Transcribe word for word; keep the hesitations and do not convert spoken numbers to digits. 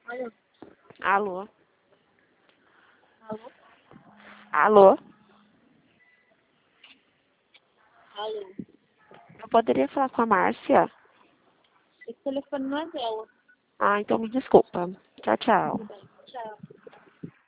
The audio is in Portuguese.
Alô? Alô? Alô? Alô? Alô? Eu poderia falar com a Márcia? Esse telefone não é dela. Ah, então me desculpa. Tchau, tchau. Tudo bem. Tchau.